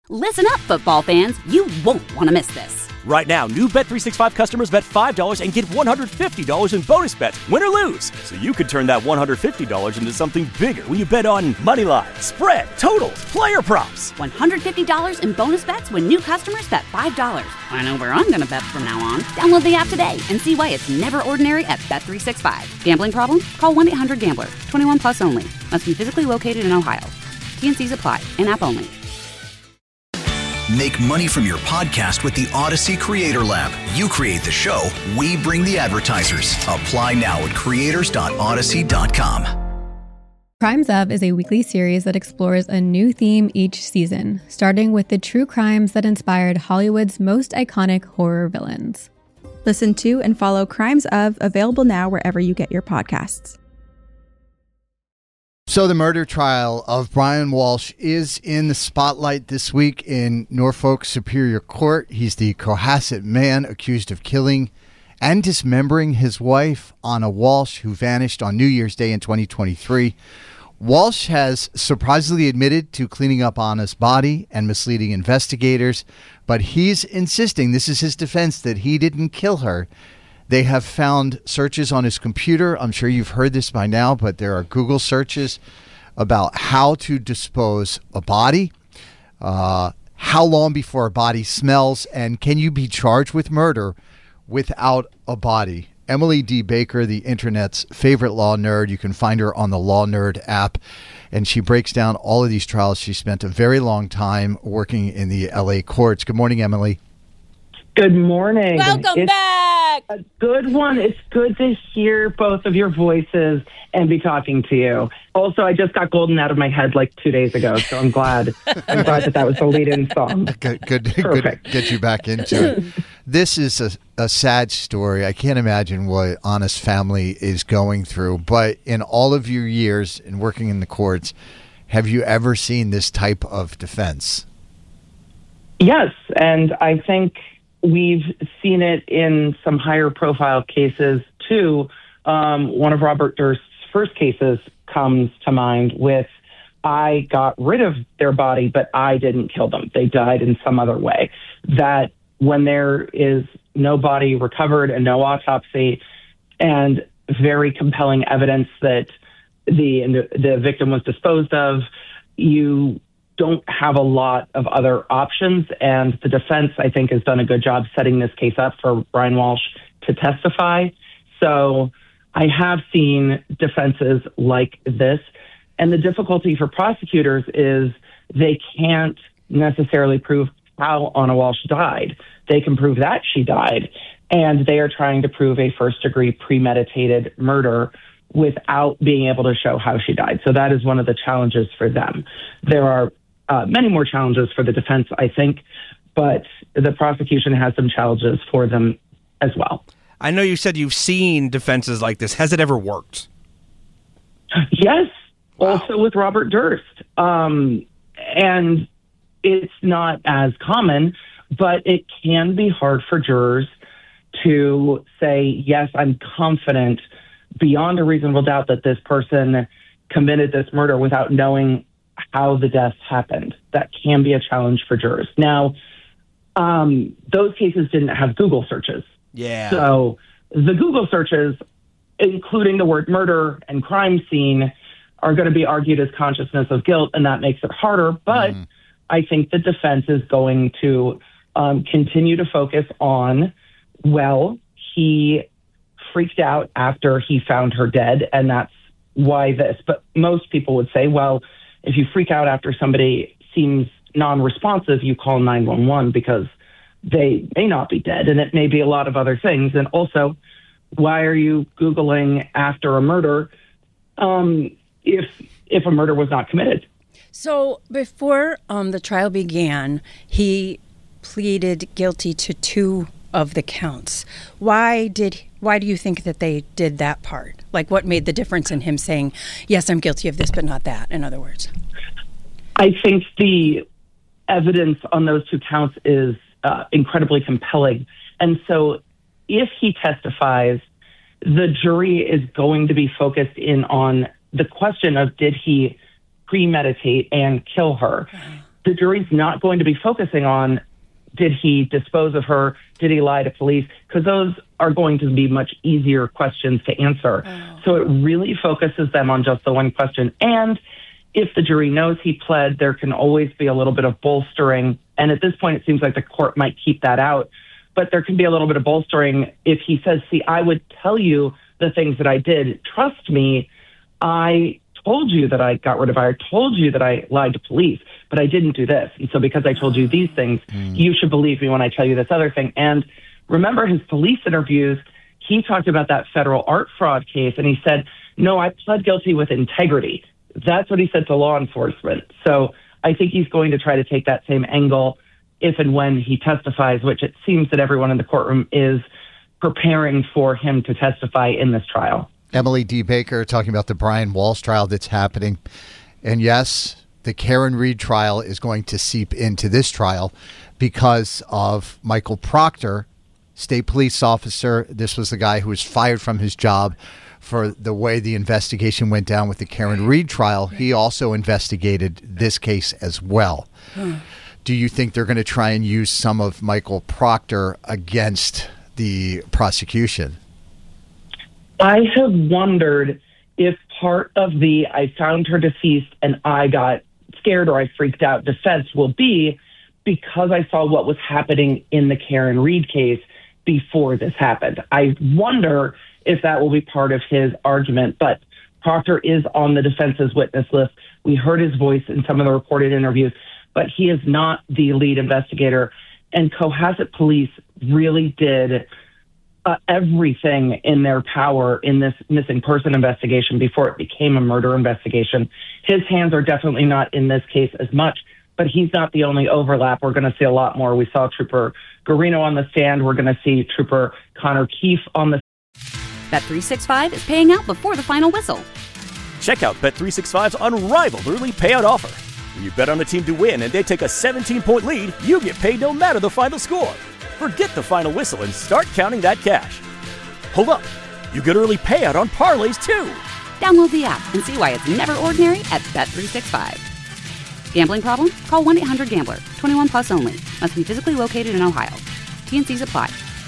Listen up, football fans. You won't want to miss this. Right now, new Bet365 customers bet $5 and get $150 in bonus bets, win or lose. So you could turn that $150 into something bigger when you bet on money line, spread, totals, player props. $150 in bonus bets when new customers bet $5. I know where I'm going to bet from now on. Download the app today and see why it's never ordinary at Bet365. Gambling problem? Call 1-800-GAMBLER. 21 plus only. Must be physically located in Ohio. T&Cs apply. In-app only. Make money from your podcast with the Odyssey Creator Lab. You create the show, we bring the advertisers. Apply now at creators.odyssey.com. Crimes Of is a weekly series that explores a new theme each season, starting with the true crimes that inspired Hollywood's most iconic horror villains. Listen to and follow Crimes Of, available now wherever you get your podcasts. So the murder trial of Brian Walsh is in the spotlight this week in Norfolk Superior Court. He's the Cohasset man accused of killing and dismembering his wife, Anna Walsh, who vanished on New Year's Day in 2023. Walsh has surprisingly admitted to cleaning up Anna's body and misleading investigators, but he's insisting, this is his defense, that he didn't kill her. They have found searches on his computer. I'm sure you've heard this by now, but there are Google searches about how to dispose a body, how long before a body smells, and can you be charged with murder without a body. Emily D. Baker, the internet's favorite law nerd. You can find her on the Law Nerd app, and she breaks down all of these trials. She spent a very long time working in the LA courts. Good morning, Emily. Good morning. Welcome back. A good one. It's good to hear both of your voices and be talking to you. Also, I just got Golden out of my head like 2 days ago, so I'm glad. I'm glad that was the lead-in song. Good. Get you back into it. This is a sad story. I can't imagine what Anna's family is going through. But in all of your years in working in the courts, have you ever seen this type of defense? Yes, and I think we've seen it in some higher profile cases too. One of Robert Durst's first cases comes to mind with, I got rid of their body, but I didn't kill them. They died in some other way. That when there is no body recovered and no autopsy and very compelling evidence that the victim was disposed of, you don't have a lot of other options. And the defense, I think, has done a good job setting this case up for Brian Walsh to testify. So I have seen defenses like this. And the difficulty for prosecutors is they can't necessarily prove how Anna Walsh died. They can prove that she died. And they are trying to prove a first-degree premeditated murder without being able to show how she died. So that is one of the challenges for them. There are many more challenges for the defense, I think, but the prosecution has some challenges for them as well. I know you said you've seen defenses like this. Has it ever worked? Yes. Wow. Also with Robert Durst. And it's not as common, but it can be hard for jurors to say, yes, I'm confident beyond a reasonable doubt that this person committed this murder without knowing how the death happened. That can be a challenge for jurors. Now, those cases didn't have Google searches. Yeah. So the Google searches, including the word murder and crime scene, are going to be argued as consciousness of guilt, and that makes it harder. But I think the defense is going to continue to focus on, well, he freaked out after he found her dead, and that's why this. But most people would say, well, if you freak out after somebody seems non-responsive, you call 911 because they may not be dead, and it may be a lot of other things. And also, why are you Googling after a murder if a murder was not committed? So before the trial began, he pleaded guilty to 2 of the counts. Why do you think that they did that part? Like, what made the difference in him saying, yes, I'm guilty of this, but not that, in other words? I think the evidence on those 2 counts is incredibly compelling. And so if he testifies, the jury is going to be focused in on the question of, did he premeditate and kill her? the jury's not going to be focusing on, did he dispose of her? Did he lie to police? Because those are going to be much easier questions to answer. So it really focuses them on just the one question. And if the jury knows he pled, there can always be a little bit of bolstering. And at this point, it seems like the court might keep that out. But there can be a little bit of bolstering if he says, see, I would tell you the things that I did. Trust me, I told you that I got rid of her. I told you that I lied to police, but I didn't do this. And so because I told you these things, you should believe me when I tell you this other thing. And remember his police interviews, he talked about that federal art fraud case, and he said, no, I pled guilty with integrity. That's what he said to law enforcement. So I think he's going to try to take that same angle if and when he testifies, which it seems that everyone in the courtroom is preparing for him to testify in this trial. Emily D. Baker talking about the Brian Walsh trial that's happening. And yes, the Karen Reed trial is going to seep into this trial because of Michael Proctor, state police officer. This was the guy who was fired from his job for the way the investigation went down with the Karen Reed trial. He also investigated this case as well. Do you think they're going to try and use some of Michael Proctor against the prosecution? I have wondered if part of the I found her deceased and I got scared or I freaked out defense will be because I saw what was happening in the Karen Reed case before this happened. I wonder if that will be part of his argument, but Proctor is on the defense's witness list. We heard his voice in some of the reported interviews, but he is not the lead investigator. And Cohasset police really did everything in their power in this missing person investigation before it became a murder investigation. His hands are definitely not in this case as much, but he's not the only overlap. We're going to see a lot more. We saw Trooper Garino on the stand. We're going to see Trooper Connor Keefe on the Bet365 is paying out before the final whistle. Check out Bet365's unrivaled early payout offer. When you bet on a team to win and they take a 17-point lead, you get paid no matter the final score. Forget the final whistle and start counting that cash. Hold up. You get early payout on parlays, too. Download the app and see why it's never ordinary at Bet365. Gambling problem? Call 1-800-GAMBLER. 21 plus only. Must be physically located in Ohio. T&Cs apply.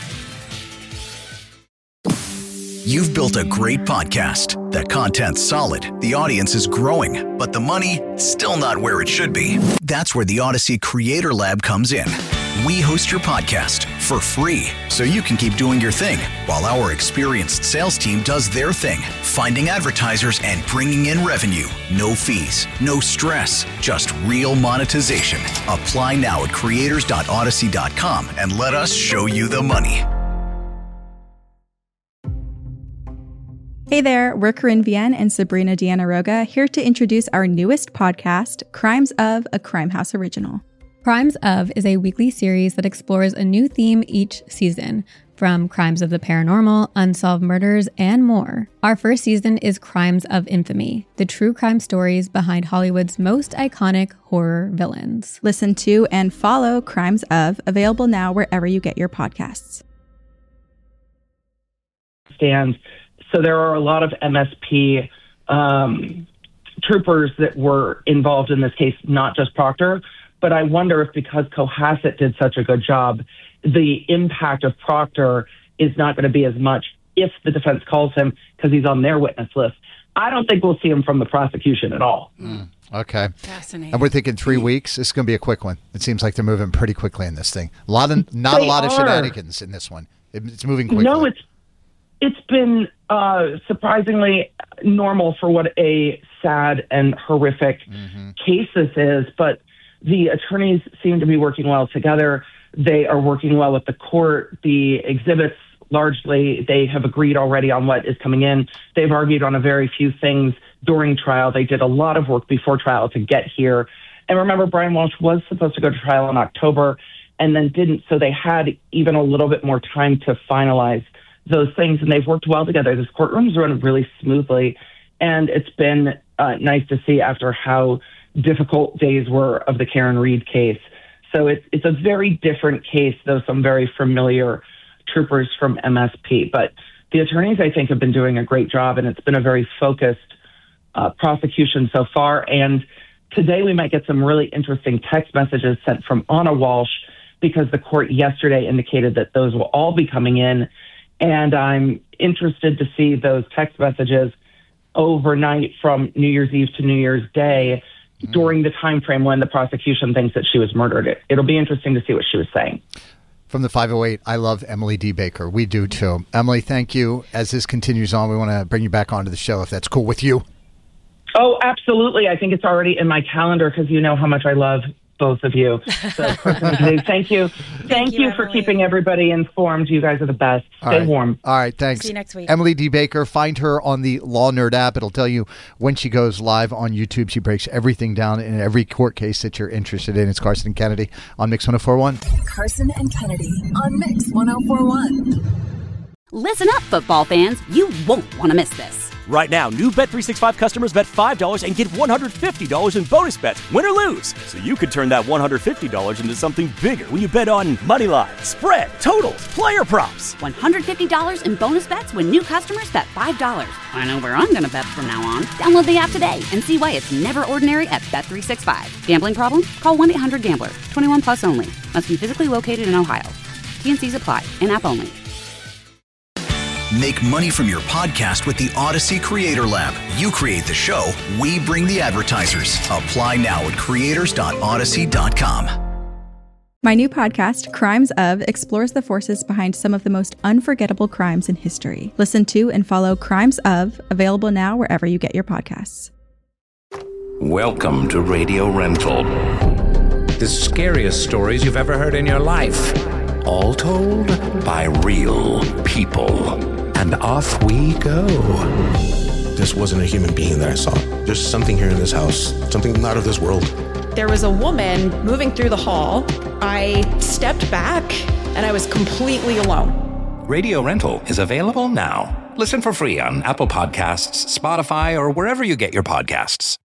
You've built a great podcast. The content's solid, the audience is growing, but the money, still not where it should be. That's where the Odyssey Creator Lab comes in. We host your podcast for free so you can keep doing your thing while our experienced sales team does their thing, finding advertisers and bringing in revenue. No fees, no stress, just real monetization. Apply now at creators.odyssey.com and let us show you the money. Hey there, we're Corinne Vienne and Sabrina Deanna Roga here to introduce our newest podcast, Crimes of, a Crime House original. Crimes of is a weekly series that explores a new theme each season, from crimes of the paranormal, unsolved murders, and more. Our first season is Crimes of Infamy, the true crime stories behind Hollywood's most iconic horror villains. Listen to and follow Crimes of, available now wherever you get your podcasts. So there are a lot of MSP troopers that were involved in this case, not just Proctor. But I wonder if because Cohasset did such a good job, the impact of Proctor is not going to be as much if the defense calls him because he's on their witness list. I don't think we'll see him from the prosecution at all. Okay. Fascinating. And we're thinking 3 weeks. This is going to be a quick one. It seems like they're moving pretty quickly in this thing. Not a lot of shenanigans in this one. It's moving quickly. No, it's been surprisingly normal for what a sad and horrific case this is, but the attorneys seem to be working well together. They are working well with the court. The exhibits, largely, they have agreed already on what is coming in. They've argued on a very few things during trial. They did a lot of work before trial to get here. And remember, Brian Walsh was supposed to go to trial in October and then didn't, so they had even a little bit more time to finalize those things, and they've worked well together. This courtroom's run really smoothly, and it's been nice to see after how difficult days were of the Karen Reed case. So it's a very different case, though some very familiar troopers from MSP. But the attorneys, I think, have been doing a great job, and it's been a very focused prosecution so far. And today we might get some really interesting text messages sent from Anna Walsh, because the court yesterday indicated that those will all be coming in. And I'm interested to see those text messages overnight from New Year's Eve to New Year's Day during the time frame when the prosecution thinks that she was murdered. It'll be interesting to see what she was saying. From the 508, I love Emily D. Baker. We do, too. Emily, thank you. As this continues on, we want to bring you back onto the show, if that's cool with you. Oh, absolutely. I think it's already in my calendar because you know how much I love both of you. So, thank you. Thank you for keeping everybody informed. You guys are the best. Stay warm. All right, thanks. See you next week. Emily D. Baker, find her on the Law Nerd app. It'll tell you when she goes live on YouTube. She breaks everything down in every court case that you're interested in. It's Carson and Kennedy on Mix 104.1. Carson and Kennedy on Mix 104.1. Listen up, football fans. You won't want to miss this. Right now, new Bet365 customers bet $5 and get $150 in bonus bets, win or lose. So you could turn that $150 into something bigger when you bet on money line, spread, totals, player props. $150 in bonus bets when new customers bet $5. I know where I'm going to bet from now on. Download the app today and see why it's never ordinary at Bet365. Gambling problem? Call 1-800-GAMBLER. 21 plus only. Must be physically located in Ohio. T&Cs apply. In-app only. Make money from your podcast with the Odyssey Creator Lab. You create the show, we bring the advertisers. Apply now at creators.odyssey.com. My new podcast, Crimes Of, explores the forces behind some of the most unforgettable crimes in history. Listen to and follow Crimes Of, available now wherever you get your podcasts. Welcome to Radio Rental. The scariest stories you've ever heard in your life. All told by real people. And off we go. This wasn't a human being that I saw. There's something here in this house, something not of this world. There was a woman moving through the hall. I stepped back and I was completely alone. Radio Rental is available now. Listen for free on Apple Podcasts, Spotify, or wherever you get your podcasts.